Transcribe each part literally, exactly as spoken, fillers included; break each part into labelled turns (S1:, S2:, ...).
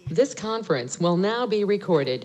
S1: This conference will now be recorded.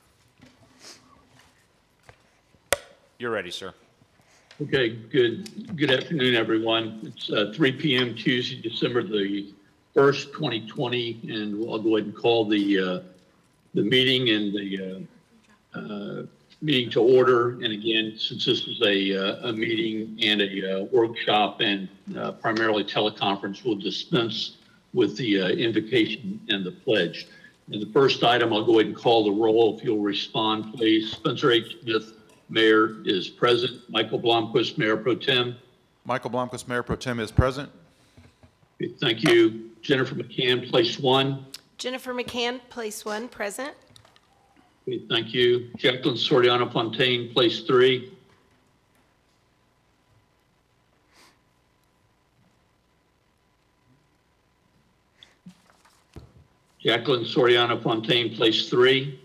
S2: You're ready, sir.
S3: Okay, good good afternoon, everyone. It's uh, three p m Tuesday, December the first, twenty twenty, and I'll go ahead and call the uh, the meeting and the uh, uh, meeting to order. And again, since this is a, uh, a meeting and a uh, workshop and uh, primarily teleconference, we'll dispense with the uh, invocation and the pledge. And the first item, I'll go ahead and call the roll. If you'll respond, please. Spencer H. Smith, Mayor, is present. Michael Blomquist, Mayor Pro Tem.
S4: Michael Blomquist, Mayor Pro Tem, is present.
S3: Okay, thank you. Jennifer McCann, place one.
S5: Jennifer McCann, place one, present.
S3: Okay, thank you. Jacqueline Soriano Fontaine, place three. Jacqueline Soriano Fontaine, place three.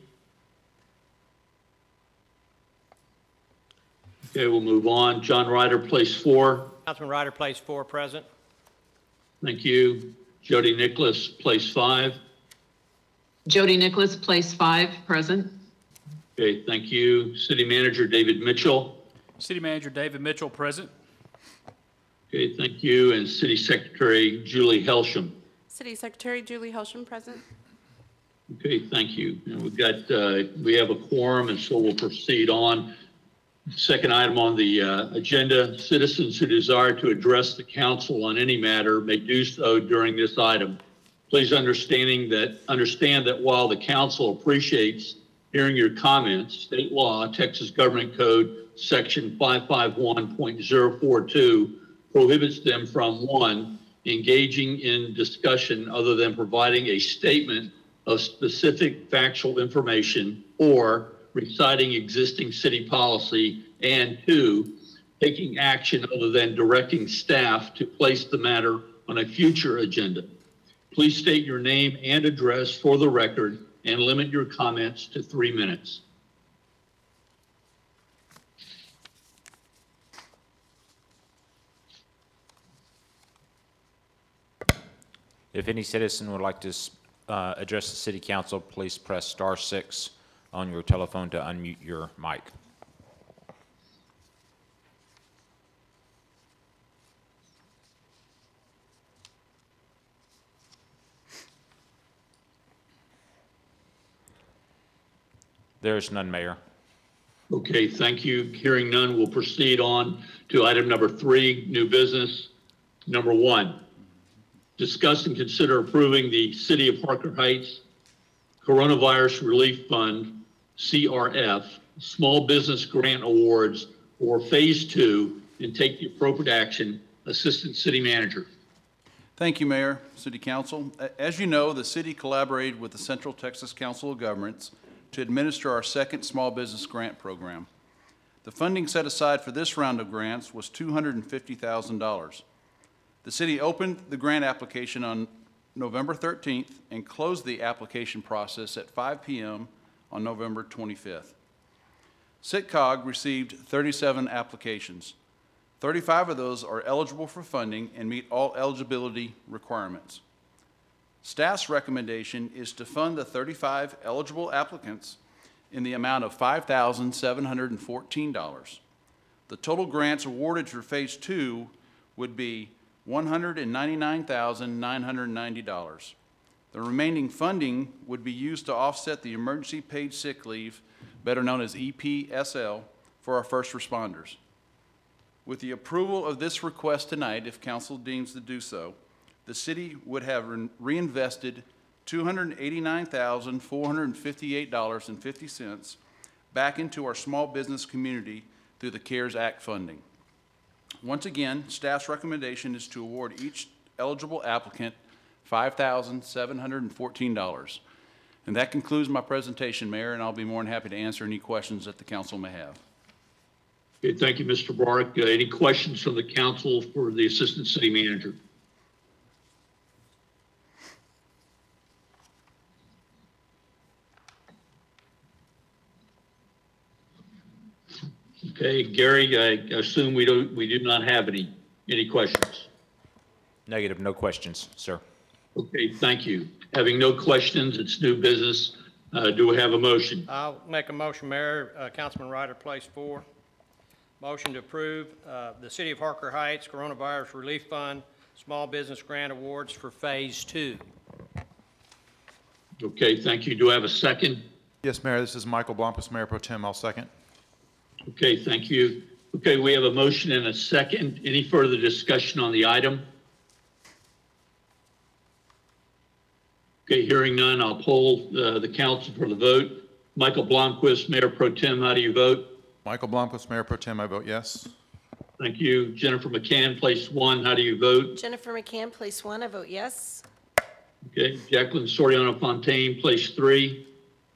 S3: Okay, we'll move on. John Ryder, place four.
S6: Councilman Ryder, place four, present.
S3: Thank you. Jody Nicholas, place five.
S7: Jody Nicholas, place five, present.
S3: Okay, thank you. City Manager David Mitchell.
S8: City Manager David Mitchell, present.
S3: Okay, thank you. And City Secretary Julie Helsham.
S9: City Secretary Julie Helsham, present.
S3: Okay, thank you. And we've got, uh, we have a quorum, and so we'll proceed on. Second item on the uh, agenda, citizens who desire to address the council on any matter may do so during this item. Please understanding that, understand that while the council appreciates hearing your comments, state law, Texas Government Code, section five five one point zero four two prohibits them from, one, engaging in discussion other than providing a statement of specific factual information or reciting existing city policy, and two, taking action other than directing staff to place the matter on a future agenda. Please state your name and address for the record and limit your comments to three minutes.
S2: If any citizen would like to uh, address the city council, please press star six on your telephone to unmute your mic. There is none, Mayor.
S3: Okay, thank you. Hearing none, we'll proceed on to item number three, new business. Number one, discuss and consider approving the City of Parker Heights Coronavirus Relief Fund, C R F, Small Business Grant Awards for Phase Two, and take the appropriate action. Assistant City Manager.
S10: Thank you, Mayor, City Council. As you know, the city collaborated with the Central Texas Council of Governments to administer our second small business grant program. The funding set aside for this round of grants was two hundred fifty thousand dollars. The city opened the grant application on November thirteenth and closed the application process at five p m on November twenty-fifth. SITCOG received thirty-seven applications. thirty-five of those are eligible for funding and meet all eligibility requirements. Staff's recommendation is to fund the thirty-five eligible applicants in the amount of five thousand seven hundred fourteen dollars. The total grants awarded for Phase Two would be one hundred ninety-nine thousand nine hundred ninety dollars. The remaining funding would be used to offset the emergency paid sick leave, better known as E P S L, for our first responders. With the approval of this request tonight, if council deems to do so, the city would have re reinvested two hundred eighty-nine thousand four hundred fifty-eight dollars and fifty cents back into our small business community through the CARES Act funding. Once again, staff's recommendation is to award each eligible applicant five thousand seven hundred fourteen dollars. And that concludes my presentation, Mayor, and I'll be more than happy to answer any questions that the council may have.
S3: Okay, thank you, Mister Bark. Uh, any questions from the council for the Assistant City Manager? Okay, Gary, I assume we don't, we do not have any, any questions.
S2: Negative, no questions, sir.
S3: Okay, thank you. Having no questions, it's new business. Uh, Do we have a motion?
S6: I'll make a motion, Mayor. Uh, Councilman Ryder, place four. Motion to approve uh, the City of Harker Heights Coronavirus Relief Fund Small Business Grant Awards for Phase Two.
S3: Okay, thank you. Do I have a second?
S4: Yes, Mayor, this is Michael Blomquist, Mayor Pro Tem. I'll second.
S3: Okay, thank you. Okay, we have a motion and a second. Any further discussion on the item? Okay, hearing none, I'll poll uh, the council for the vote. Michael Blomquist, Mayor Pro Tem, how do you vote?
S4: Michael Blomquist, Mayor Pro Tem, I vote yes.
S3: Thank you. Jennifer McCann, place one, how do you vote?
S5: Jennifer McCann, place one, I vote yes.
S3: Okay, Jacqueline Soriano Fontaine, place three.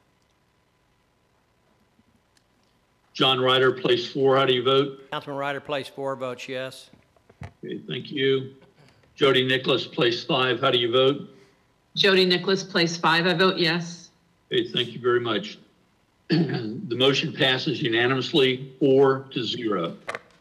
S3: John Ryder, place four, how do you vote?
S6: Councilman Ryder, place four, votes yes.
S3: Okay, thank you. Jody Nicholas, place five, how do you vote?
S7: Jody Nicholas, place five, I vote yes.
S3: Okay, thank you very much. The motion passes unanimously, four to zero.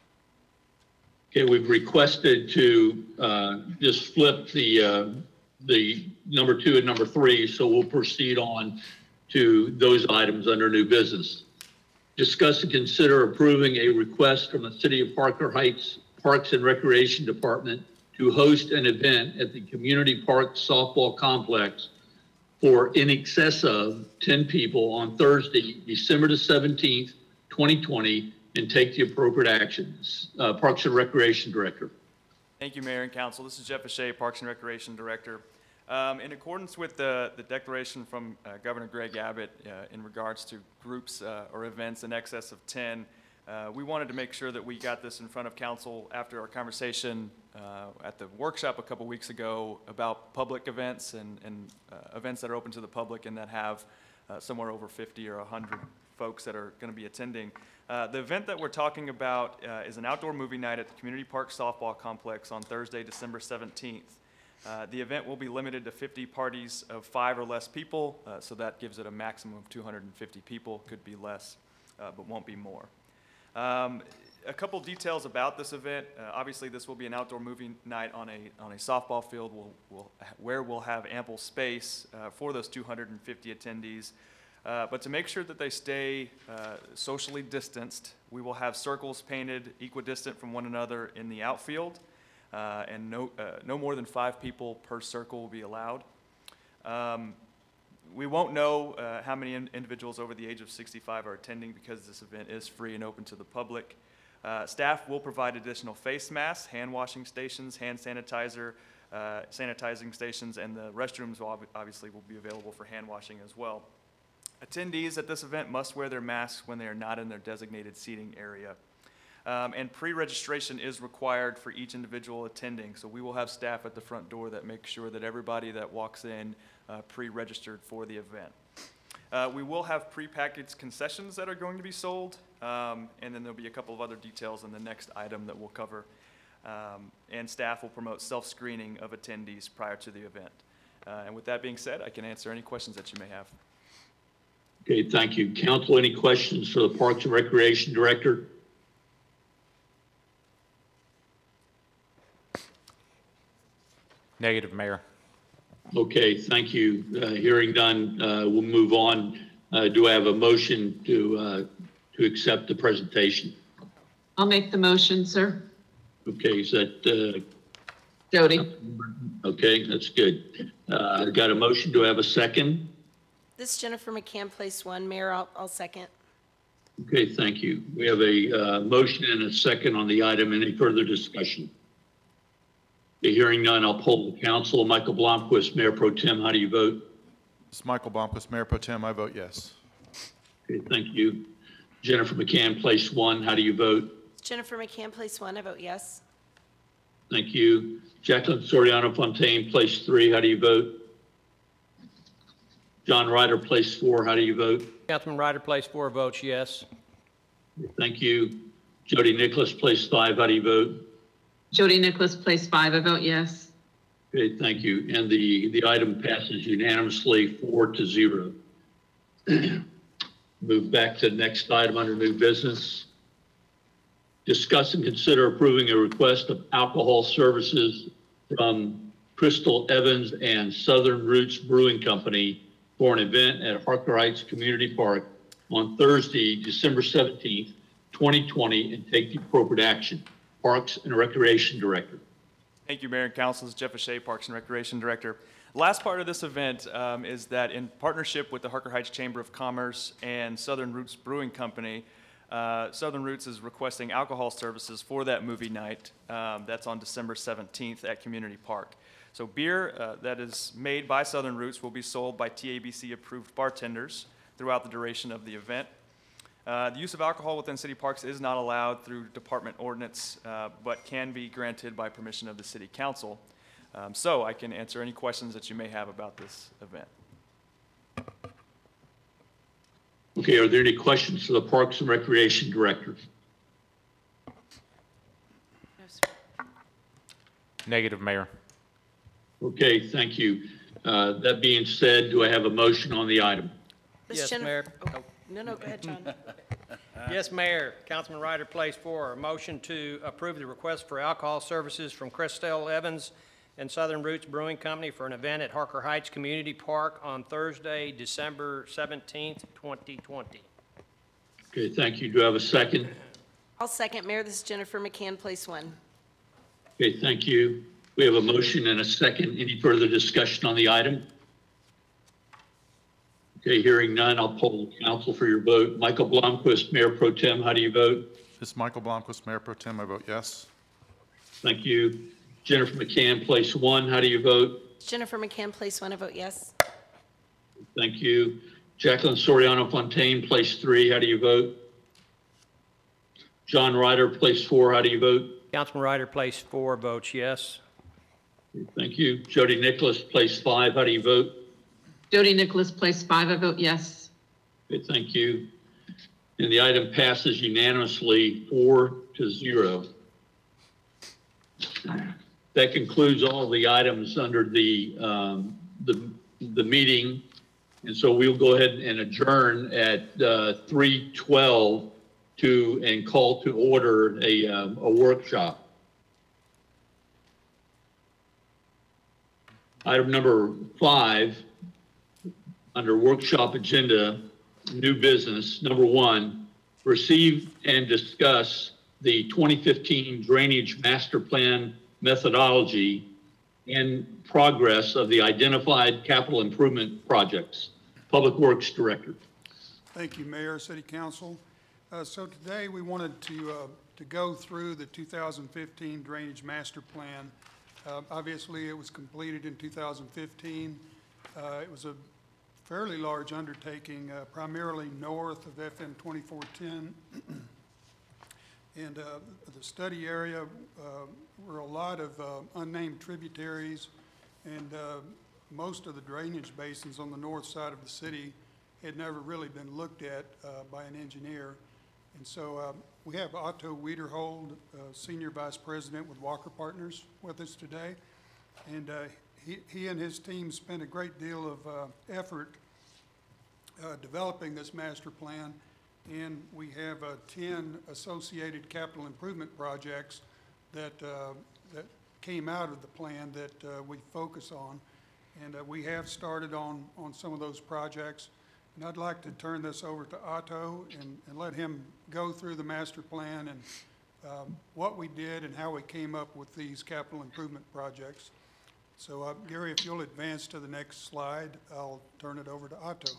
S3: Okay, we've requested to uh, just flip the uh, the number two and number three, so we'll proceed on to those items under new business. Discuss and consider approving a request from the City of Harker Heights Parks and Recreation Department to host an event at the Community Park Softball Complex for in excess of ten people on Thursday, December the seventeenth, twenty twenty, and take the appropriate actions. Uh, Parks and Recreation Director.
S11: Thank you, Mayor and Council. This is Jeff O'Shea, Parks and Recreation Director. Um, in accordance with the, the declaration from uh, Governor Greg Abbott uh, in regards to groups uh, or events in excess of ten, uh, we wanted to make sure that we got this in front of Council after our conversation uh, at the workshop a couple weeks ago about public events and, and uh, events that are open to the public and that have uh, somewhere over fifty or one hundred folks that are going to be attending. Uh, the event that we're talking about uh, is an outdoor movie night at the Community Park Softball Complex on Thursday, December seventeenth. Uh, the event will be limited to fifty parties of five or less people, uh, so that gives it a maximum of two hundred fifty people, could be less, uh, but won't be more. Um, a couple details about this event. Uh, obviously, this will be an outdoor movie night on a, on a softball field we'll, we'll, where we'll have ample space uh, for those two hundred fifty attendees. Uh, but to make sure that they stay uh, socially distanced, we will have circles painted equidistant from one another in the outfield, uh, and no, uh, no more than five people per circle will be allowed. Um, we won't know uh, how many in individuals over the age of sixty-five are attending because this event is free and open to the public. Uh, staff will provide additional face masks, hand washing stations, hand sanitizer, uh, sanitizing stations, and the restrooms will ob obviously will be available for hand washing as well. Attendees at this event must wear their masks when they are not in their designated seating area. Um, and pre-registration is required for each individual attending, so we will have staff at the front door that make sure that everybody that walks in uh, pre-registered for the event. Uh, we will have pre-packaged concessions that are going to be sold, um, and then there'll be a couple of other details in the next item that we'll cover. Um, and staff will promote self-screening of attendees prior to the event. Uh, and with that being said, I can answer any questions that you may have.
S3: Okay, thank you. Council, any questions for the Parks and Recreation Director?
S2: Negative, Mayor.
S3: Okay, thank you. Uh, hearing none, uh, we'll move on. Uh, do I have a motion to uh, to accept the presentation?
S7: I'll make the motion, sir.
S3: Okay, is that uh,
S7: Jody.
S3: okay? That's good. Uh, I've got a motion. Do I have a second?
S5: This is Jennifer McCann, place one. Mayor, I'll, I'll second.
S3: Okay, thank you. We have a uh, motion and a second on the item. Any further discussion? Okay, hearing none, I'll poll the council. Michael Blomquist, Mayor Pro Tem, how do you vote?
S4: This is Michael Blomquist, Mayor Pro Tem. I vote yes.
S3: Okay, thank you. Jennifer McCann, place one, how do you vote?
S5: Jennifer McCann, place one. I vote yes.
S3: Thank you. Jacqueline Soriano Fontaine, place three, how do you vote? John Ryder, place four, how do you vote?
S6: Councilman Ryder, place four, votes yes.
S3: Thank you. Jody Nicholas, place five, how do you vote?
S7: Jody Nicholas, place five, I vote yes.
S3: Okay, thank you. And the, the item passes unanimously, four to zero. Move back to the next item under new business. Discuss and consider approving a request of alcohol services from Crystal Evans and Southern Roots Brewing Company for an event at Harker Heights Community Park on Thursday, December seventeenth, twenty twenty, and take the appropriate action. Parks and Recreation Director.
S11: Thank you, Mayor and Council. This is Jeff O'Shea, Parks and Recreation Director. Last part of this event um, is that in partnership with the Harker Heights Chamber of Commerce and Southern Roots Brewing Company, uh, Southern Roots is requesting alcohol services for that movie night. Um, that's on December seventeenth at Community Park. So beer uh, that is made by Southern Roots will be sold by T A B C-approved bartenders throughout the duration of the event. Uh, the use of alcohol within city parks is not allowed through department ordinance, uh, but can be granted by permission of the City Council. Um, so I can answer any questions that you may have about this event.
S3: Okay, are there any questions for the Parks and Recreation Director?
S9: No, sir.
S2: Negative, Mayor.
S3: Okay, thank you. Uh, that being said, do I have a motion on the item?
S5: Miz
S6: Yes,
S5: Jennifer-
S6: Mayor.
S5: oh, No, no, go ahead, John.
S6: Yes, Mayor. Councilman Ryder, place four, a motion to approve the request for alcohol services from Crystal Evans and Southern Roots Brewing Company for an event at Harker Heights Community Park on Thursday, December seventeenth, twenty twenty.
S3: Okay, thank you. Do I have a second?
S5: I'll second, Mayor. This is Jennifer McCann, place one.
S3: Okay, thank you. We have a motion and a second. Any further discussion on the item? Okay, hearing none, I'll poll the council for your vote. Michael Blomquist, Mayor Pro Tem, how do you vote?
S4: This is Michael Blomquist, Mayor Pro Tem. I vote yes.
S3: Thank you. Jennifer McCann, place one, how do you vote?
S5: Jennifer McCann, place one. I vote yes.
S3: Thank you. Jacqueline Soriano Fontaine, place three, how do you vote? John Ryder, place four, how do you vote?
S6: Councilman Ryder, place four, votes yes.
S3: Thank you. Jody Nicholas, place five, how do you vote?
S7: Jody Nicholas, place five, I vote yes.
S3: Okay, thank you. And the item passes unanimously, four to zero. That concludes all the items under the, um, the, the meeting. And so we'll go ahead and adjourn at uh, three twelve to, and call to order a, um, a workshop. Item number five, under workshop agenda, new business, number one, receive and discuss the twenty fifteen drainage master plan methodology and progress of the identified capital improvement projects. Public Works Director.
S12: Thank you, Mayor, City Council. Uh, so today we wanted to, uh, to go through the two thousand fifteen drainage master plan. Uh, obviously, it was completed in two thousand fifteen. Uh, it was a fairly large undertaking, uh, primarily north of F M twenty-four ten. And uh, the study area uh, were a lot of uh, unnamed tributaries, and uh, most of the drainage basins on the north side of the city had never really been looked at uh, by an engineer. And so um, we have Otto Wiederhold, uh, Senior Vice President with Walker Partners, with us today. And uh, he, he and his team spent a great deal of uh, effort uh, developing this master plan. And we have uh, ten associated capital improvement projects that, uh, that came out of the plan that uh, we focus on. And uh, we have started on, on some of those projects. And I'd like to turn this over to Otto and, and let him go through the master plan and um, what we did and how we came up with these capital improvement projects. So uh, Gary, if you'll advance to the next slide, I'll turn it over to Otto.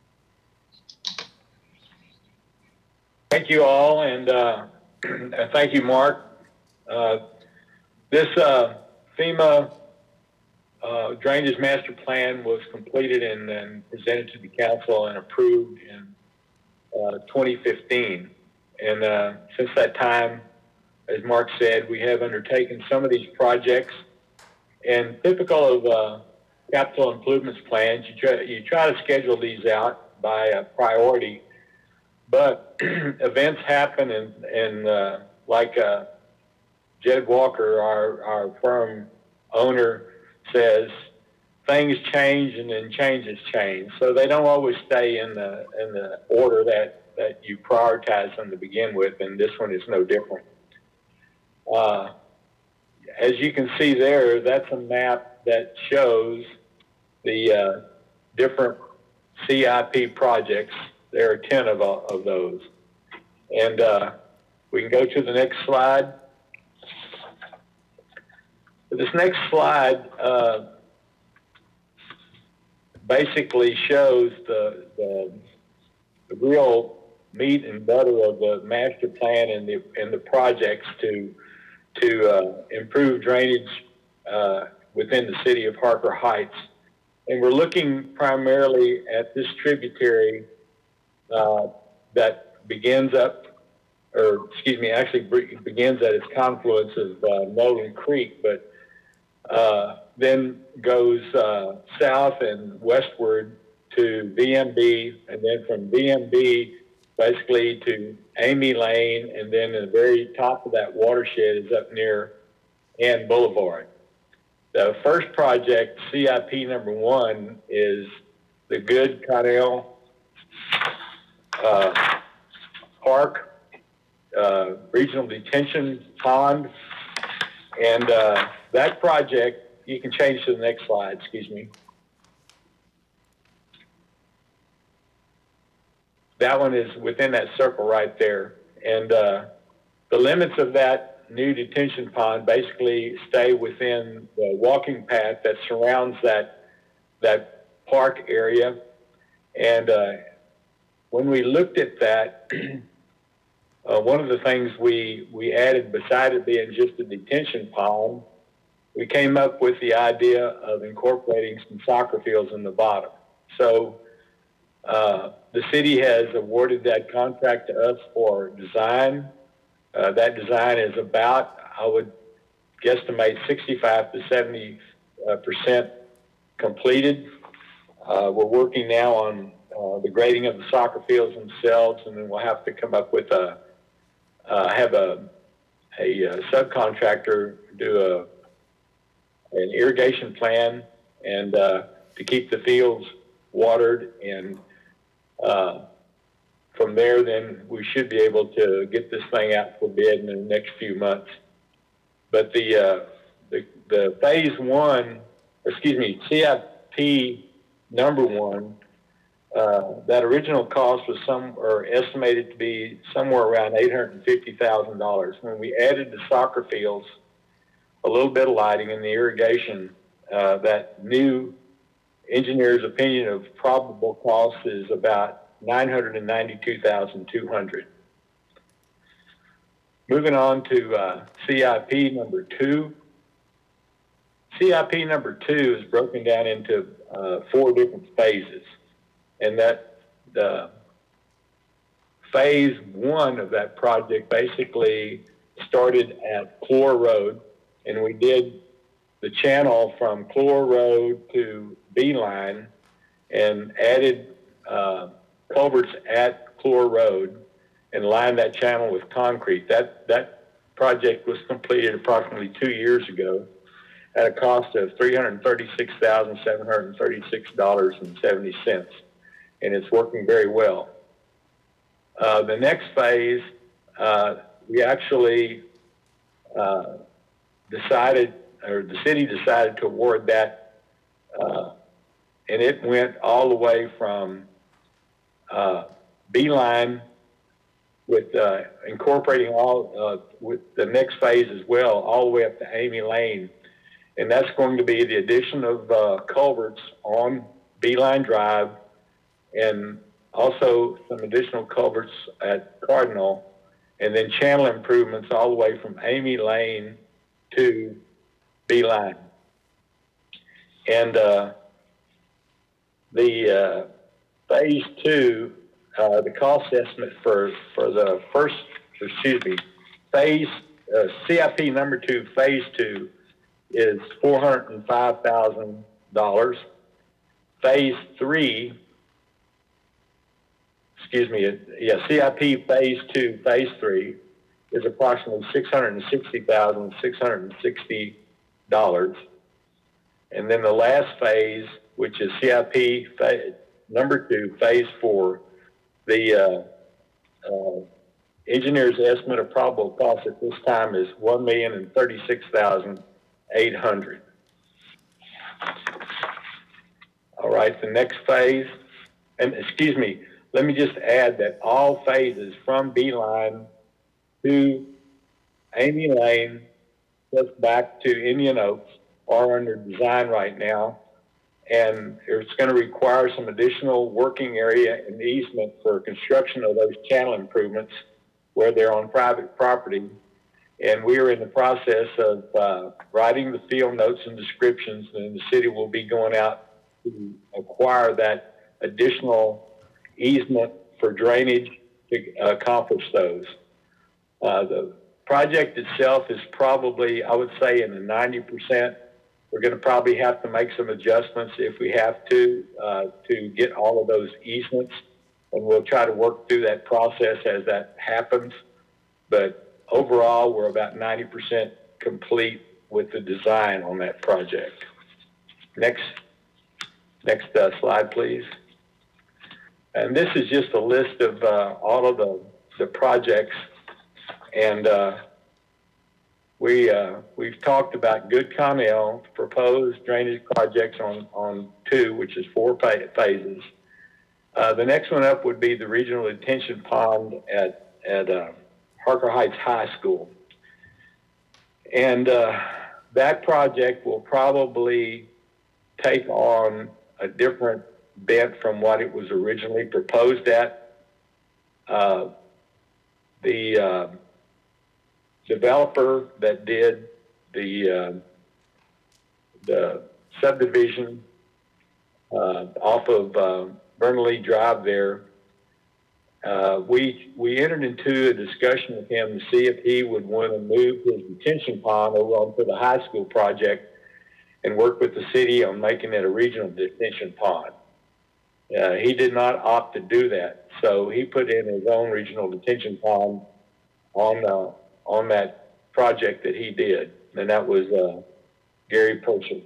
S13: Thank you all, and uh, thank you, Mark. Uh, this uh, FEMA uh, drainage master plan was completed and then presented to the council and approved in uh, twenty fifteen. And uh, since that time, as Mark said, we have undertaken some of these projects. And typical of uh, capital improvements plans, you try, you try to schedule these out by uh, priority. But events happen, and, and uh, like uh, Jed Walker, our, our firm owner, says, things change and then changes change. So they don't always stay in the, in the order that, that you prioritize them to begin with, and this one is no different. Uh, as you can see there, that's a map that shows the uh, different C I P projects. There are ten of, of those. And uh, we can go to the next slide. This next slide uh, basically shows the, the, the real meat and butter of the master plan and the, and the projects to, to uh, improve drainage uh, within the city of Harker Heights. And we're looking primarily at this tributary uh, that begins up, or excuse me, actually begins at its confluence of uh, Nolan Creek, but uh, then goes uh, south and westward to V M B, and then from V M B basically to Amy Lane, and then at the very top of that watershed is up near Ann Boulevard. The first project, C I P number one, is the Good Connell uh, Park uh, Regional Detention Pond. And uh, that project, you can change to the next slide, excuse me. That one is within that circle right there. And uh, the limits of that new detention pond basically stay within the walking path that surrounds that, that park area. And uh, when we looked at that, uh, one of the things we, we added, beside it being just a detention pond, we came up with the idea of incorporating some soccer fields in the bottom. So uh, the city has awarded that contract to us for design. Uh, that design is about, I would guesstimate, sixty-five to seventy percent completed. Uh, we're working now on uh, the grading of the soccer fields themselves, and then we'll have to come up with a, uh, have a, a, a subcontractor do a, an irrigation plan and uh, to keep the fields watered, and uh, from there, then we should be able to get this thing out for bid in the next few months. But the uh, the, the phase one, excuse me, C I P number one, uh, that original cost was some, or estimated to be somewhere around eight hundred fifty thousand dollars. When we added the soccer fields, a little bit of lighting, and the irrigation, uh, that new engineer's opinion of probable cost is about nine hundred ninety-two thousand two hundred dollars. Moving on to uh, C I P number two. C I P number two is broken down into uh, four different phases, and that the phase one of that project basically started at Clore Road, and we did the channel from Clore Road to Beeline and added uh, culverts at Clore Road and lined that channel with concrete. That, that project was completed approximately two years ago at a cost of three hundred thirty-six thousand seven hundred thirty-six dollars and seventy cents, and it's working very well. Uh, the next phase, uh, we actually uh, decided, or the city decided to award that, uh, and it went all the way from uh, Beeline, with uh, incorporating all uh, with the next phase as well, all the way up to Amy Lane, and that's going to be the addition of uh, culverts on Beeline Drive, and also some additional culverts at Cardinal, and then channel improvements all the way from Amy Lane to Beeline. And uh, the uh, phase two, uh, the cost estimate for, for the first, excuse me, phase, uh, C I P number two, phase two, is four hundred five thousand dollars. Phase three, excuse me, yeah, C I P phase two, phase three is approximately six hundred sixty thousand six hundred sixty dollars. And then the last phase, which is C I P phase, number two, phase four, the uh, uh, engineer's estimate of probable cost at this time is one million and thirty-six thousand eight hundred. All right, the next phase, and excuse me, let me just add that all phases from Beeline to Amy Lane, just back to Indian Oaks, are under design right now. And it's going to require some additional working area and easement for construction of those channel improvements where they're on private property. And we are in the process of uh, writing the field notes and descriptions, and the city will be going out to acquire that additional easement for drainage to accomplish those. Uh, the project itself is probably, I would say, in the ninety percent. We're going to probably have to make some adjustments if we have to, uh, to get all of those easements. And we'll try to work through that process as that happens. But overall, we're about ninety percent complete with the design on that project. Next, next uh, slide, please. And this is just a list of uh, all of the, the projects. And uh, we, uh, we've talked about Good Connell, proposed drainage projects on, on two, which is four phases. Uh, the next one up would be the regional detention pond at, at uh, Harker Heights High School. And uh, that project will probably take on a different bent from what it was originally proposed at. Uh, the uh, developer that did the, uh, the subdivision uh, off of uh, Bernalillo Drive there, uh, we, we entered into a discussion with him to see if he would want to move his detention pond over onto the high school project and work with the city on making it a regional detention pond. Uh, he did not opt to do that, so he put in his own regional detention pond on uh, on that project that he did, and that was uh, Gary Purcell.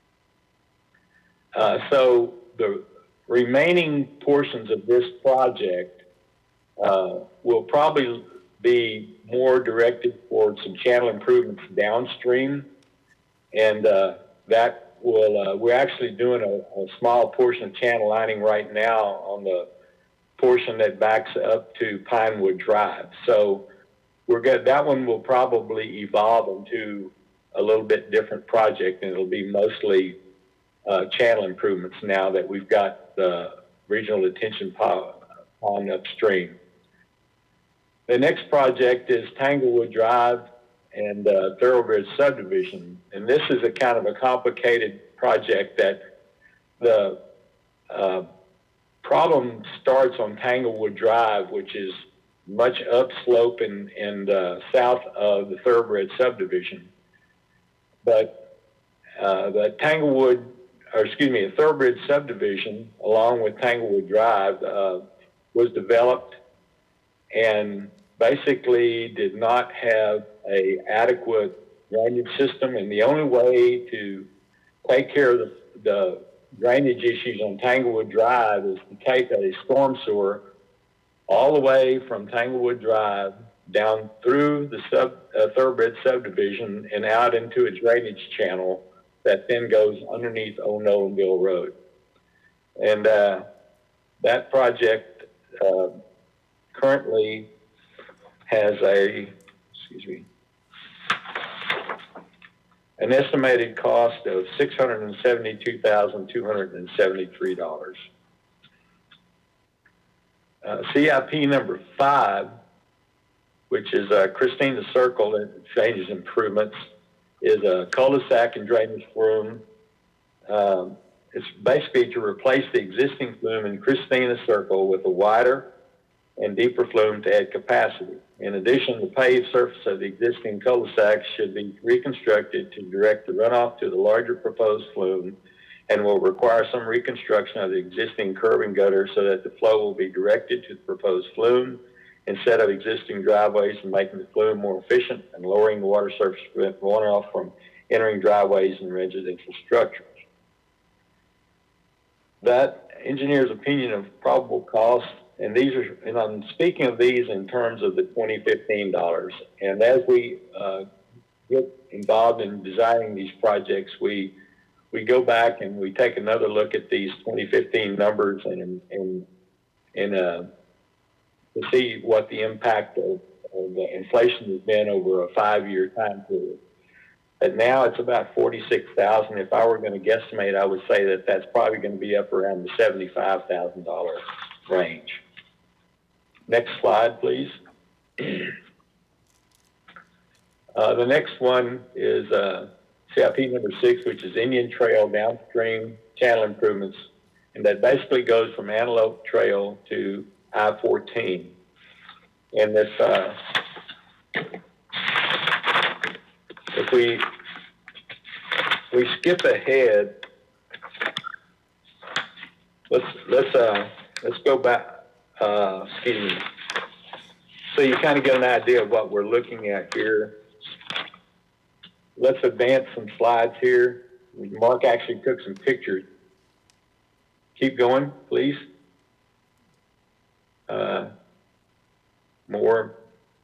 S13: Uh, so the remaining portions of this project uh, will probably be more directed towards some channel improvements downstream, and uh, that will, uh, we're actually doing a, a small portion of channel lining right now on the portion that backs up to Pinewood Drive. So we're good. That one will probably evolve into a little bit different project, and it'll be mostly uh, channel improvements now that we've got the regional detention pond upstream. The next project is Tanglewood Drive and uh, Thoroughbred Subdivision, and this is a kind of a complicated project that the uh, problem starts on Tanglewood Drive, which is much upslope and, and uh, south of the Thoroughbred Subdivision. But uh, the Tanglewood, or excuse me, the Thoroughbred Subdivision, along with Tanglewood Drive, uh, was developed and basically did not have a adequate drainage system. And the only way to take care of the, the drainage issues on Tanglewood Drive is to take a storm sewer all the way from Tanglewood Drive down through the sub, uh, Thoroughbred Subdivision and out into a drainage channel that then goes underneath Old Nolanville Road. And uh, that project uh, currently has a, excuse me, an estimated cost of six hundred seventy-two thousand two hundred seventy-three dollars. Uh, C I P number five, which is uh, Christina Circle and drainage improvements, is a cul-de-sac and drainage flume. Um, it's basically to replace the existing flume in Christina Circle with a wider and deeper flume to add capacity. In addition, the paved surface of the existing cul-de-sac should be reconstructed to direct the runoff to the larger proposed flume, and will require some reconstruction of the existing curb and gutter so that the flow will be directed to the proposed flume instead of existing driveways, and making the flume more efficient and lowering the water surface to prevent runoff from entering driveways and residential structures. That engineer's opinion of probable cost and these are, and I'm speaking of these in terms of the twenty fifteen dollars. And as we uh, get involved in designing these projects, we we go back and we take another look at these twenty fifteen numbers and and and uh, to see what the impact of, of the inflation has been over a five-year time period. But now it's about forty-six thousand. If I were going to guesstimate, I would say that that's probably going to be up around the seventy-five thousand dollar range. Next slide, please. Uh, the next one is uh, C I P number six, which is Indian Trail downstream channel improvements, and that basically goes from Antelope Trail to I fourteen. And this, uh, if we we skip ahead, let's let's uh, let's go back. Uh, excuse me. So you kind of get an idea of what we're looking at here. Let's advance some slides here. Mark actually took some pictures. Keep going, please. Uh, more.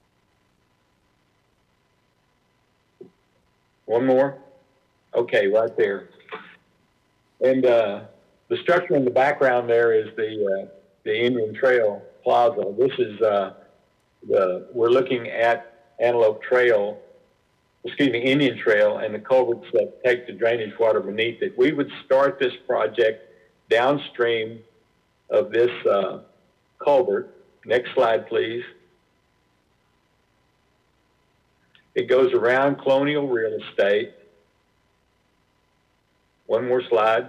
S13: One more. Okay, right there. And uh, the structure in the background there is the uh, the Indian Trail Plaza. This is uh, the we're looking at Antelope Trail. Excuse me, Indian Trail, and the culverts that take the drainage water beneath it. We would start this project downstream of this uh, culvert. Next slide, please. It goes around Colonial Real Estate. One more slide.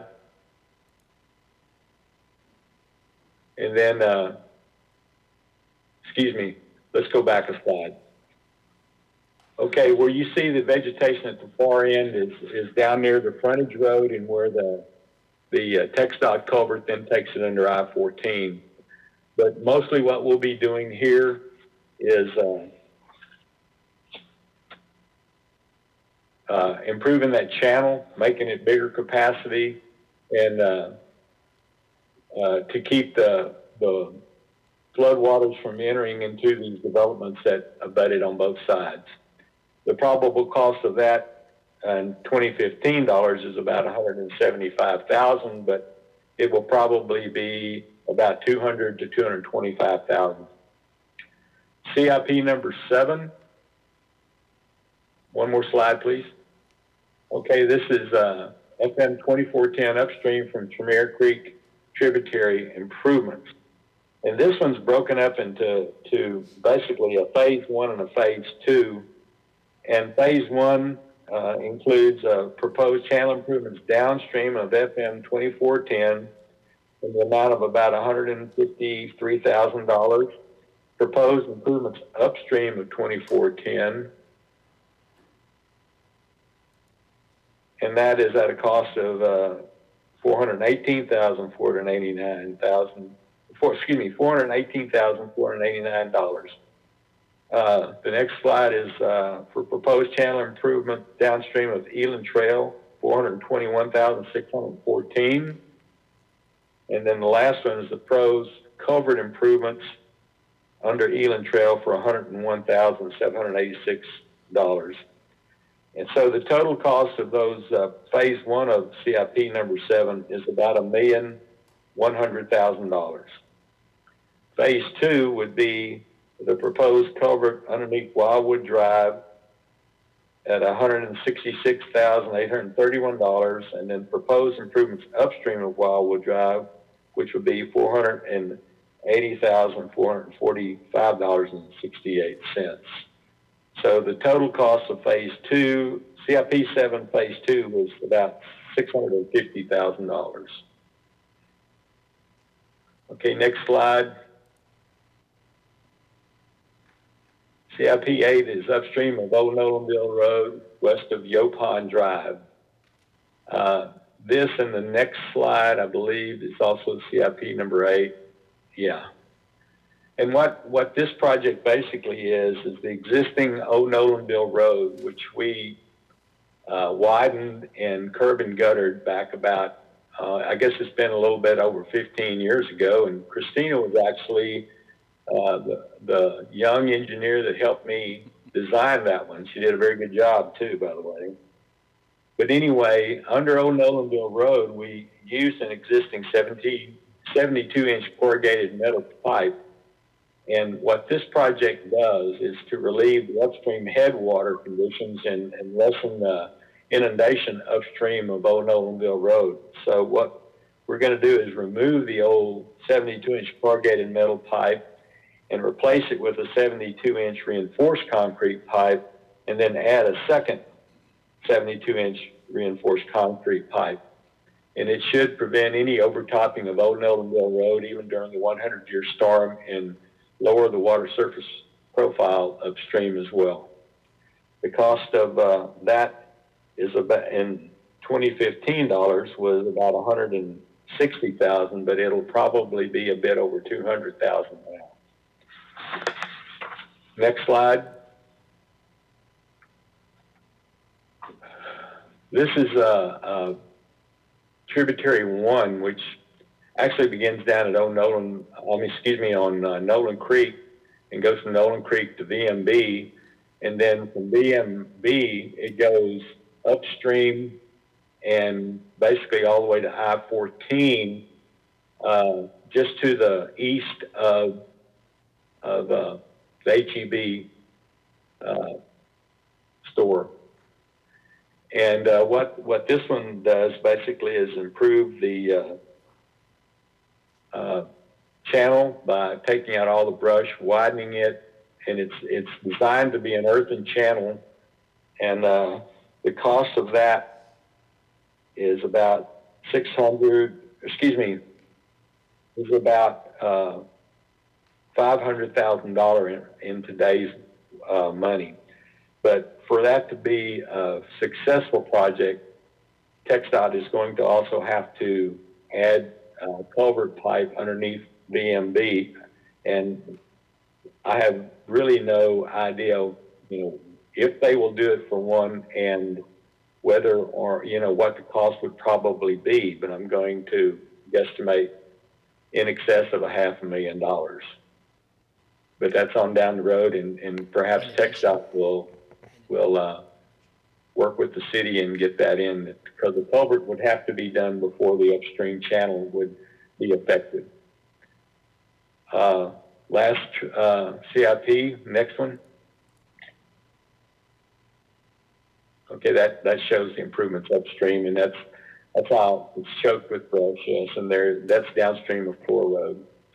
S13: And then, uh, excuse me, let's go back a slide. Okay, where you see the vegetation at the far end is, is down near the frontage road and where the, the uh, TxDOT culvert then takes it under I fourteen. But mostly what we'll be doing here is uh, uh, improving that channel, making it bigger capacity, and uh, uh, to keep the, the flood waters from entering into these developments that abutted on both sides. The probable cost of that in twenty fifteen dollars is about one hundred seventy-five thousand dollars, but it will probably be about two hundred to two hundred twenty-five thousand dollars. C I P number seven. One more slide, please. Okay, this is uh, F M twenty-four ten upstream from Tremere Creek tributary improvements. And this one's broken up into to basically a phase one and a phase two. And phase one uh, includes uh, proposed channel improvements downstream of F M twenty-four ten in the amount of about one hundred fifty-three thousand dollars. Proposed improvements upstream of twenty-four ten. And that is at a cost of uh, four hundred eighteen thousand four hundred eighty-nine dollars. Excuse me, four hundred eighteen thousand four hundred eighty-nine dollars. Uh, the next slide is uh, for proposed channel improvement downstream of Eland Trail, four hundred twenty-one thousand six hundred fourteen dollars. And then the last one is the pros culvert improvements under Eland Trail for one hundred one thousand seven hundred eighty-six dollars. And so the total cost of those uh, phase one of C I P number seven is about a million one hundred thousand dollars. Phase two would be the proposed culvert underneath Wildwood Drive at one hundred sixty-six thousand eight hundred thirty-one dollars, and then proposed improvements upstream of Wildwood Drive, which would be four hundred eighty thousand four hundred forty-five dollars and sixty-eight cents. So the total cost of phase two, C I P seven phase two, was about six hundred fifty thousand dollars. Okay, next slide. C I P eight is upstream of Old Nolanville Road, west of Yopon Drive. Uh, this and the next slide, I believe, is also C I P number eight. Yeah. And what, what this project basically is, is the existing Old Nolanville Road, which we uh, widened and curb and guttered back about uh, I guess it's been a little bit over fifteen years ago, and Christina was actually uh, the, the young engineer that helped me design that one. She did a very good job too, by the way. But anyway, under Old Nolanville Road, we used an existing seventy-two inch corrugated metal pipe. And what this project does is to relieve the upstream headwater conditions and, and lessen the inundation upstream of Old Nolanville Road. So what we're going to do is remove the old seventy-two inch corrugated metal pipe and replace it with a seventy-two inch reinforced concrete pipe, and then add a second seventy-two inch reinforced concrete pipe. And it should prevent any overtopping of Old Nolanville Road even during the one hundred year storm, and lower the water surface profile upstream as well. The cost of uh, that is about, in twenty fifteen dollars, was about one hundred sixty thousand dollars, but it'll probably be a bit over two hundred thousand dollars now. Next slide. This is a, a tributary one, which actually begins down at Old Nolan, I mean, excuse me, on uh, Nolan Creek, and goes from Nolan Creek to V M B, and then from V M B it goes upstream and basically all the way to I fourteen, uh, just to the east of of uh, the H E B uh, store. And uh, what what this one does basically is improve the uh, Uh, channel by taking out all the brush, widening it, and it's it's designed to be an earthen channel, and uh, the cost of that is about six hundred. Excuse me, is about uh, five hundred thousand dollars in, in today's uh, money. But for that to be a successful project, TxDOT is going to also have to add Uh, culvert pipe underneath V M B, and I have really no idea, you know, if they will do it for one, and whether or, you know, what the cost would probably be, but I'm going to guesstimate in excess of a half a million dollars. But that's on down the road, and, and perhaps TxDOT will, will uh, work with the city and get that in, because the culvert would have to be done before the upstream channel would be affected. Uh, last uh, C I P, next one. Okay, that, that shows the improvements upstream, and that's that's how it's choked with brush, yes, and there that's downstream of Core Road.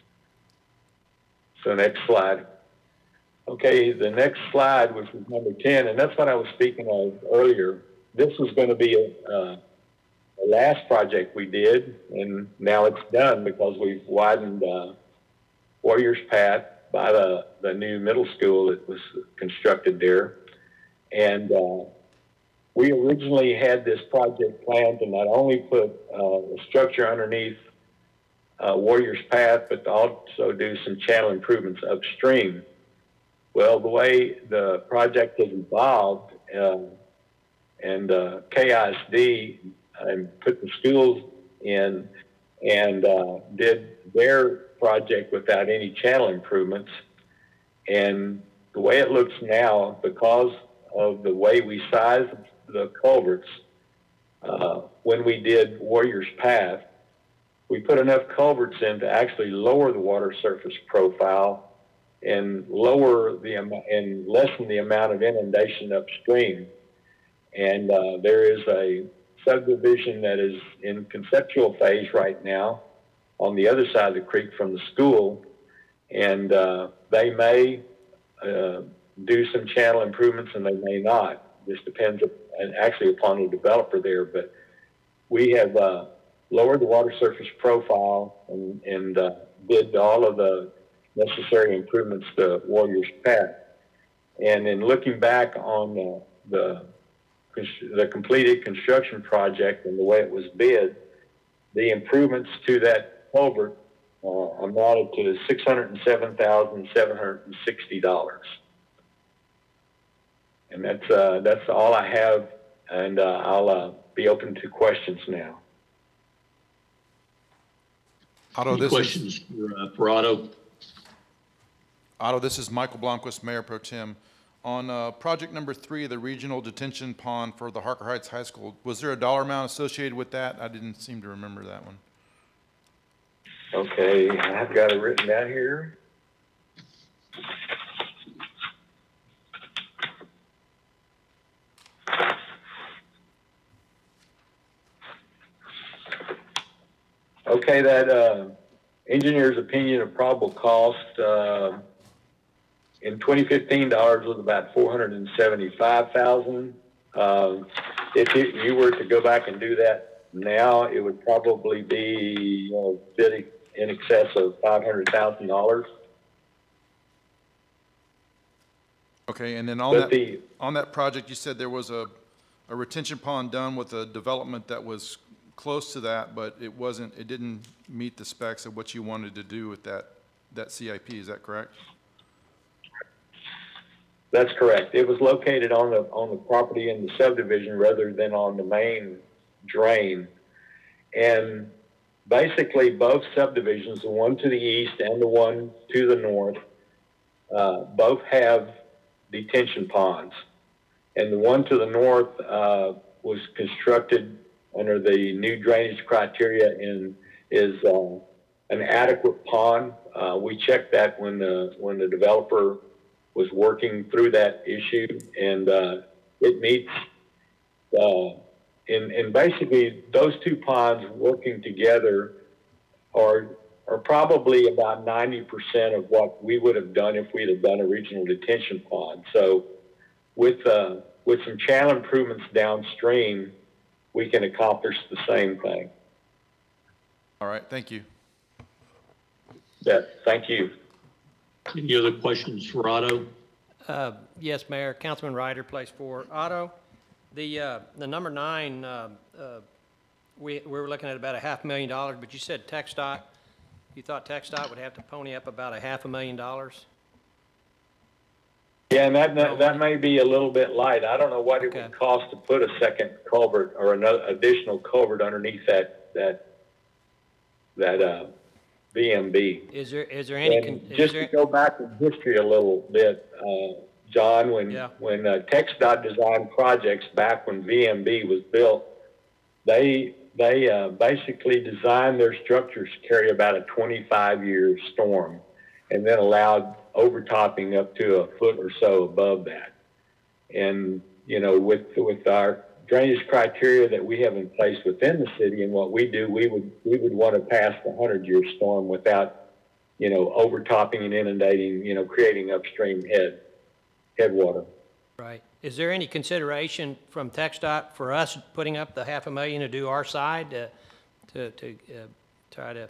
S13: So next slide. Okay, the next slide, which is number ten, and that's what I was speaking of earlier. This was going to be a, uh, a last project we did, and now it's done because we've widened uh, Warriors Path by the, the new middle school that was constructed there. And uh, we originally had this project planned to not only put uh, a structure underneath uh, Warriors Path, but to also do some channel improvements upstream. Well, the way the project has evolved, uh, and uh, K I S D um, put the schools in and uh, did their project without any channel improvements. And the way it looks now, because of the way we sized the culverts, uh, when we did Warriors Path, we put enough culverts in to actually lower the water surface profile and lower the amount and lessen the amount of inundation upstream. And uh, there is a subdivision that is in conceptual phase right now on the other side of the creek from the school, and uh, they may uh, do some channel improvements and they may not. This depends and actually upon the developer there, but we have uh, lowered the water surface profile and, and uh, did all of the necessary improvements to Warriors Path. And in looking back on uh, the the completed construction project and the way it was bid, the improvements to that culvert uh, amounted to six hundred seven thousand seven hundred sixty dollars. And that's uh, that's all I have, and uh, I'll uh, be open to questions now.
S4: Otto,
S3: Any
S4: this
S3: questions
S4: is,
S3: for, uh, for Otto?
S4: Otto, this is Michael Blomquist, Mayor Pro Tem. On uh, project number three, the regional detention pond for the Harker Heights High School, was there a dollar amount associated with that? I didn't seem to remember that one.
S13: Okay, I've got it written down here. Okay, that uh, engineer's opinion of probable cost uh, in twenty fifteen dollars was about four hundred seventy-five thousand dollars. Uh, if it, you were to go back and do that now, it would probably be, you know, a bit in excess of five hundred thousand dollars.
S4: Okay, and then on
S13: But
S4: that,
S13: the-
S4: on that project, you said there was a, a retention pond done with a development that was close to that, but it wasn't, it didn't meet the specs of what you wanted to do with that, that C I P, is that correct?
S13: That's correct. It was located on the, on the property in the subdivision rather than on the main drain. And basically both subdivisions, the one to the east and the one to the north, uh, both have detention ponds. And the one to the north, uh, was constructed under the new drainage criteria and is, uh, an adequate pond. Uh, we checked that when the, when the developer was working through that issue, and uh, it meets, uh, and, and basically those two ponds working together are, are probably about ninety percent of what we would have done if we'd have done a regional detention pond. So with, uh, with some channel improvements downstream, we can accomplish the same thing.
S4: All right, thank you.
S13: Yeah, thank you.
S3: Any other questions for Otto?
S6: Uh, Yes, Mayor. Councilman Ryder, place four. Otto, the, uh, the number nine, uh, uh, we, we were looking at about a half million dollars, but you said TxDOT, you thought TxDOT would have to pony up about a half a million dollars?
S13: Yeah, and that, that, that may be a little bit light. I don't know what it
S6: Okay.
S13: would cost to put a second culvert or another additional culvert underneath that, that, that, uh, V M B.
S6: Is there, is there any, con-
S13: And
S6: is
S13: just to
S6: there,
S13: go back in history a little bit, uh, John, when,
S6: Yeah.
S13: when, uh, TxDOT designed projects back when V M B was built, they, they, uh, basically designed their structures to carry about a twenty-five year storm and then allowed overtopping up to a foot or so above that. And, you know, with, with our drainage criteria that we have in place within the city and what we do, we would, we would want to pass the hundred year storm without, you know, overtopping and inundating, you know, creating upstream head, headwater.
S6: right. Is there any consideration from TxDOT for us putting up the half a million to do our side to, to, to uh, try to,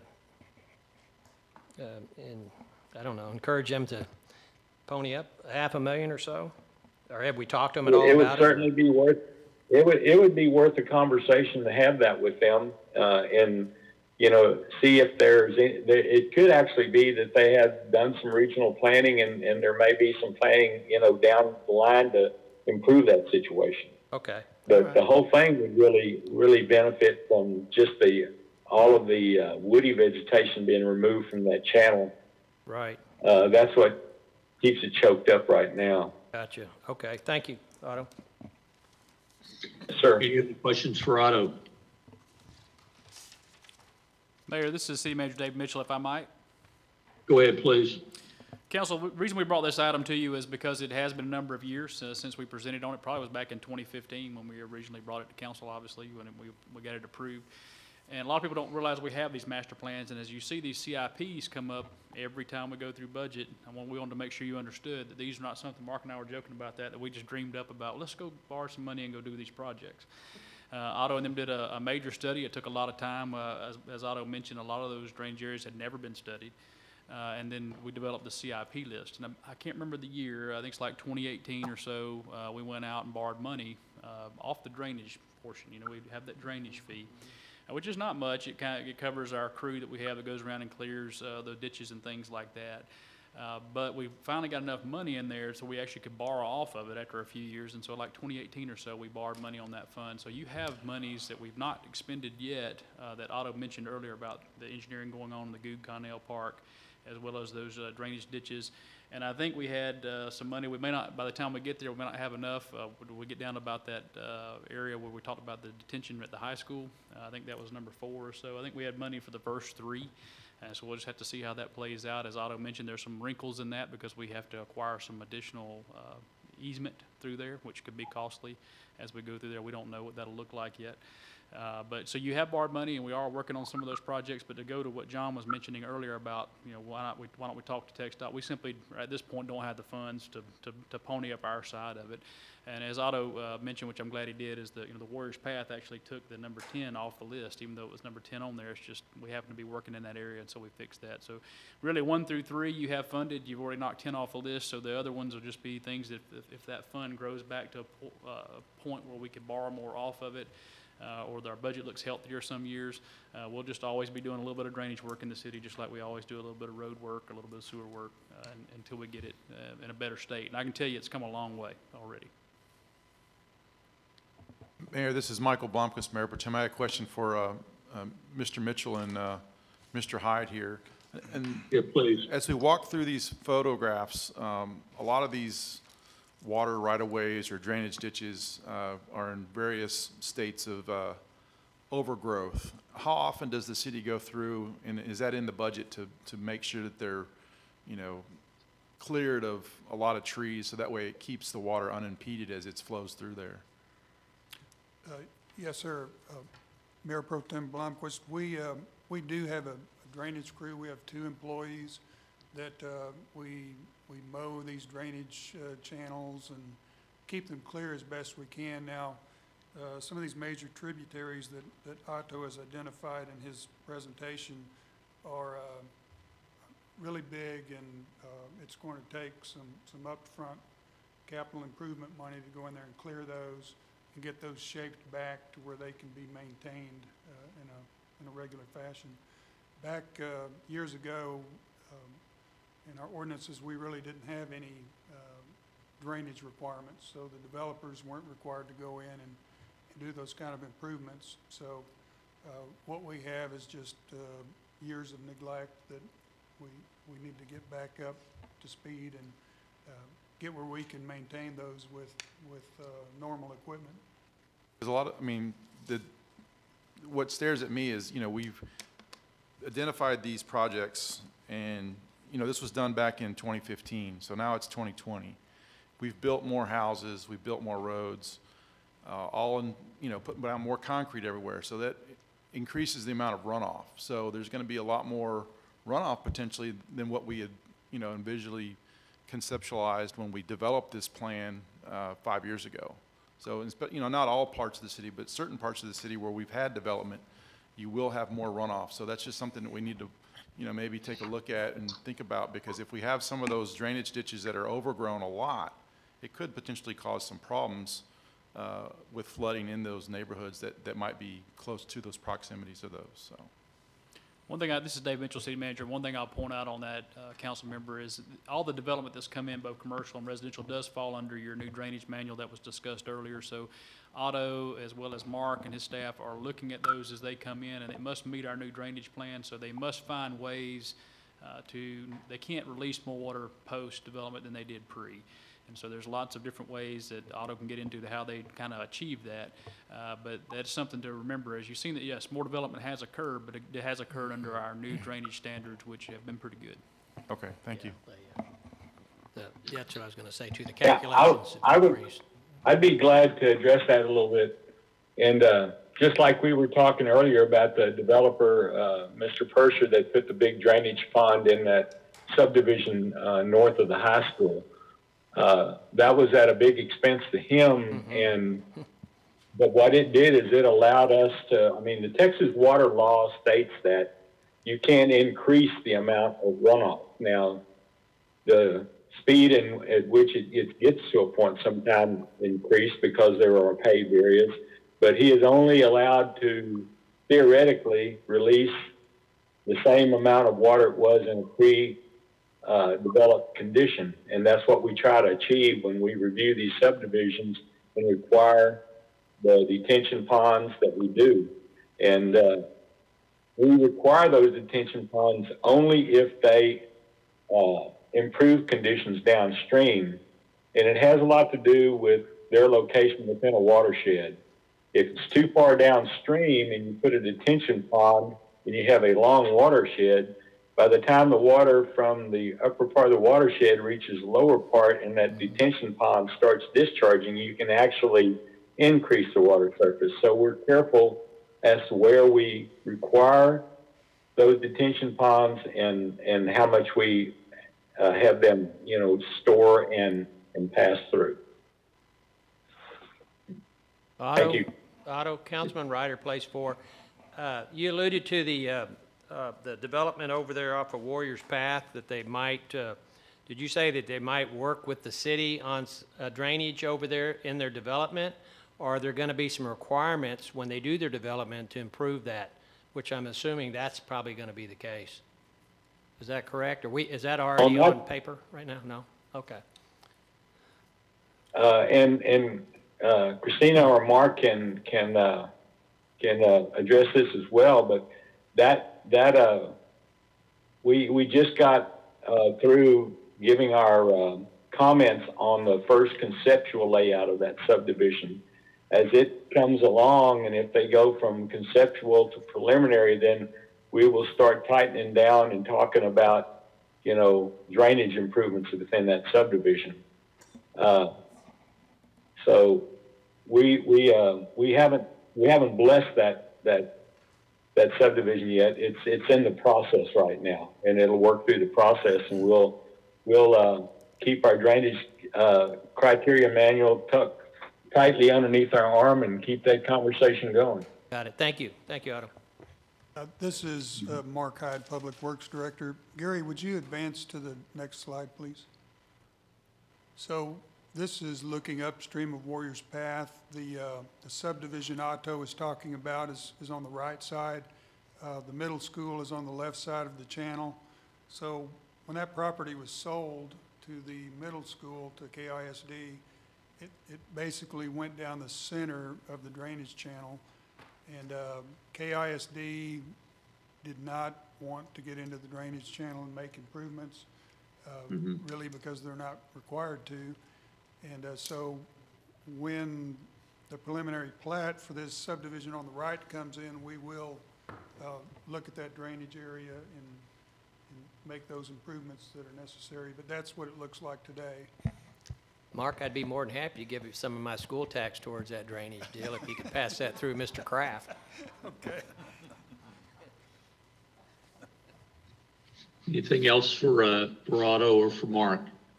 S6: uh, and, I don't know, encourage them to pony up a half a million or so? Or have we talked to them at all
S13: It would
S6: about
S13: certainly
S6: it?
S13: be worth, it would, it would be worth a conversation to have that with them, uh, and, you know, see if there's, any- there- it could actually be that they have done some regional planning and, and there may be some planning, you know, down the line to improve that situation.
S6: Okay.
S13: But the whole thing would really, really benefit from just the, all of the uh, woody vegetation being removed from that channel.
S6: Right.
S13: Uh, that's what keeps it choked up right now.
S6: Gotcha. Okay. Thank you, Otto.
S13: Sir.
S3: Any other questions for Otto?
S8: Mayor, this is City Manager Dave Mitchell, if I might.
S3: Go ahead, please.
S8: Council, the reason we brought this item to you is because it has been a number of years uh, since we presented on it. Probably was back in twenty fifteen when we originally brought it to council, obviously, when we, we got it approved. And a lot of people don't realize we have these master plans, and as you see these C I Ps come up every time we go through budget, I want, we wanted to make sure you understood that these are not something, Mark and I were joking about that, that we just dreamed up about, let's go borrow some money and go do these projects. Uh, Otto and them did a, a major study. It took a lot of time. Uh, as, as Otto mentioned, a lot of those drainage areas had never been studied. Uh, and then we developed the C I P list. And I, I can't remember the year. I think it's like twenty eighteen or so. Uh, we went out and borrowed money uh, off the drainage portion. You know, we have that drainage fee, uh, which is not much. It kind of it covers our crew that we have that goes around and clears uh, the ditches and things like that. Uh, but we finally got enough money in there so we actually could borrow off of it after a few years. And so like twenty eighteen or so, we borrowed money on that fund. So you have monies that we've not expended yet uh, that Otto mentioned earlier about the engineering going on in the Goog Connell Park, as well as those uh, drainage ditches. And I think we had uh, some money. We may not, by the time we get there, we may not have enough. Uh, we get down to about that uh, area where we talked about the detention at the high school. Uh, I think that was number four or so. I think we had money for the first three. Uh, so we'll just have to see how that plays out. As Otto mentioned, there's some wrinkles in that because we have to acquire some additional uh, easement through there, which could be costly as we go through there. We don't know what that'll look like yet. Uh, but so you have borrowed money, and we are working on some of those projects. But to go to what John was mentioning earlier about, you know, why not we why don't we talk to TxDOT? We simply at this point don't have the funds to to, to pony up our side of it. And as Otto uh, mentioned, which I'm glad he did, is the you know the Warriors Path actually took the number ten off the list, even though it was number ten on there. It's just we happen to be working in that area, and so we fixed that. So really, one through three you have funded. You've already knocked ten off the list. So the other ones will just be things that if, if that fund grows back to a, po uh, a point where we could borrow more off of it. Uh, or our budget looks healthier some years, uh, we'll just always be doing a little bit of drainage work in the city, just like we always do a little bit of road work, a little bit of sewer work, uh, and, until we get it uh, in a better state. And I can tell you it's come a long way already.
S4: Mayor, this is Michael Blomquist, Mayor Pro Tem. I had a question for uh, uh, Mister Mitchell and uh, Mister Hyde here. And
S3: yeah, please.
S4: As we walk through these photographs, um, a lot of these water right-of-ways or drainage ditches uh, are in various states of uh, overgrowth. How often does the city go through, and is that in the budget to, to make sure that they're, you know, cleared of a lot of trees so that way it keeps the water unimpeded as it flows through there?
S12: Uh, Yes, sir. Uh, Mayor Pro Tem Blomquist, we, uh, we do have a drainage crew. We have two employees that uh, we, we mow these drainage uh, channels and keep them clear as best we can. Now, uh, some of these major tributaries that, that Otto has identified in his presentation are uh, really big, and uh, it's going to take some, some upfront capital improvement money to go in there and clear those and get those shaped back to where they can be maintained uh, in a, in a regular fashion. Back uh, years ago, um, in our ordinances, we really didn't have any uh, drainage requirements, so the developers weren't required to go in and, and do those kind of improvements. So uh, what we have is just uh, years of neglect that we, we need to get back up to speed and uh, get where we can maintain those with, with uh, normal equipment.
S4: There's a lot of, I mean, the, what stares at me is, you know, we've identified these projects, and, you know, this was done back in twenty fifteen, so now it's twenty twenty. We've built more houses, we've built more roads, uh, all in, you know, putting down more concrete everywhere, so that increases the amount of runoff. So there's going to be a lot more runoff potentially than what we had, you know, visually conceptualized when we developed this plan uh, five years ago. So, you know, not all parts of the city, but certain parts of the city where we've had development, you will have more runoff. So that's just something that we need to, you know, maybe take a look at and think about, because if we have some of those drainage ditches that are overgrown a lot, it could potentially cause some problems uh, with flooding in those neighborhoods that, that might be close to those proximities of those, so.
S8: One thing, I, this is Dave Mitchell, City Manager. One thing I'll point out on that, uh, council member, is all the development that's come in, both commercial and residential, does fall under your new drainage manual that was discussed earlier. So Otto, as well as Mark and his staff, are looking at those as they come in, and it must meet our new drainage plan. So they must find ways uh, to, they can't release more water post-development than they did pre. And so there's lots of different ways that Otto can get into to how they kind of achieve that. Uh, but that's something to remember. As you've seen that, yes, more development has occurred, but it has occurred under our new drainage standards, which have been pretty good.
S4: Okay, thank you.
S6: The- That's what I was going to say, too. The
S13: Yeah, I,
S6: calculations
S13: I
S6: have
S13: would,
S6: increased.
S13: I'd be glad to address that a little bit. And uh, just like we were talking earlier about the developer, uh, Mister Purser, that put the big drainage pond in that subdivision uh, north of the high school. Uh, that was at a big expense to him, and but what it did is it allowed us to, I mean, the Texas water law states that you can't increase the amount of runoff. Now, the speed in, at which it, it gets to a point sometimes increased because there are paved areas, but he is only allowed to theoretically release the same amount of water it was in a pre uh, developed condition. And that's what we try to achieve when we review these subdivisions and require the detention ponds that we do. And uh, we require those detention ponds only if they uh, improve conditions downstream. And it has a lot to do with their location within a watershed. If it's too far downstream and you put a detention pond and you have a long watershed, by the time the water from the upper part of the watershed reaches the lower part and that detention pond starts discharging, you can actually increase the water surface. So we're careful as to where we require those detention ponds and, and how much we uh, have them, you know, store and, and pass through.
S6: Otto,
S13: Thank you.
S6: Otto, Councilman Ryder, place four. Uh, you alluded to the, uh, uh, the development over there off of Warriors Path, that they might, uh, did you say that they might work with the city on uh, drainage over there in their development? Or are there going to be some requirements when they do their development to improve that, which I'm assuming that's probably going to be the case? Is that correct? Are we, is that already
S13: On
S6: on
S13: what?
S6: paper right now? No? Okay.
S13: Uh, and and uh, Christina or Mark can can uh, can uh, address this as well. But that that uh, we we just got uh, through giving our uh, comments on the first conceptual layout of that subdivision. As it comes along, and if they go from conceptual to preliminary, then we will start tightening down and talking about, you know, drainage improvements within that subdivision. Uh, so we we uh, we haven't we haven't blessed that that that subdivision yet. It's it's in the process right now, and it'll work through the process, and we'll we'll uh, keep our drainage uh, criteria manual tucked tightly underneath our arm and keep that conversation going.
S6: Got it. Thank you. Thank you, Otto.
S12: Uh, This is uh, Mark Hyde, Public Works Director. Gary, would you advance to the next slide, please? So this is looking upstream of Warriors Path. The, uh, the subdivision Otto is talking about is, is on the right side. Uh, the middle school is on the left side of the channel. So when that property was sold to the middle school, to K I S D, it, it basically went down the center of the drainage channel. And uh, K I S D did not want to get into the drainage channel and make improvements, uh,
S3: Mm-hmm.
S12: really because they're not required to. And uh, so when the preliminary plat for this subdivision on the right comes in, we will uh, look at that drainage area and, and make those improvements that are necessary. But that's what it looks like today.
S6: Mark, I'd be more than happy to give you some of my school tax towards that drainage deal if you could pass that through Mister Kraft.
S12: Okay.
S3: Anything else for, uh, for Otto or for Mark?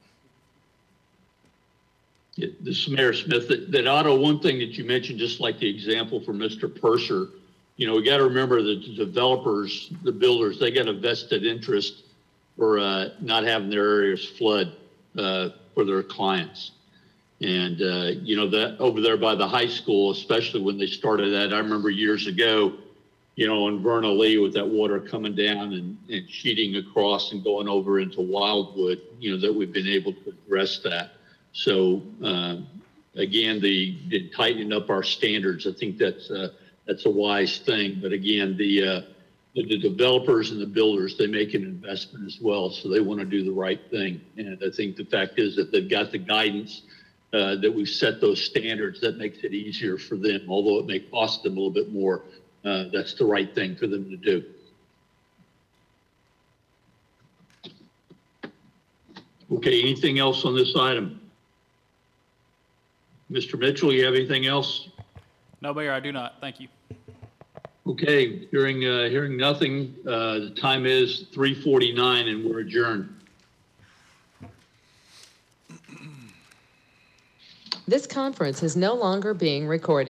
S3: Yeah, this is Mayor Smith. That, that Otto, one thing that you mentioned, just like the example for Mister Purser, you know, we got to remember that the developers, the builders, they got a vested interest for uh, not having their areas flood uh, for their clients. And, uh, you know, that over there by the high school, especially when they started that, I remember years ago, you know, in Verna Lee with that water coming down and, and sheeting across and going over into Wildwood, you know, that we've been able to address that. So, uh, again, the, the tightening up our standards, I think that's, uh, that's a wise thing. But again, the, uh, the, the developers and the builders, they make an investment as well. So they want to do the right thing. And I think the fact is that they've got the guidance, uh, that we've set those standards, that makes it easier for them, although it may cost them a little bit more. Uh, that's the right thing for them to do. Okay, anything else on this item? Mister Mitchell, you have anything else?
S8: No, Mayor, I do not. Thank you.
S3: Okay, hearing, uh, hearing nothing, uh, the time is three forty-nine and we're adjourned.
S1: This conference is no longer being recorded.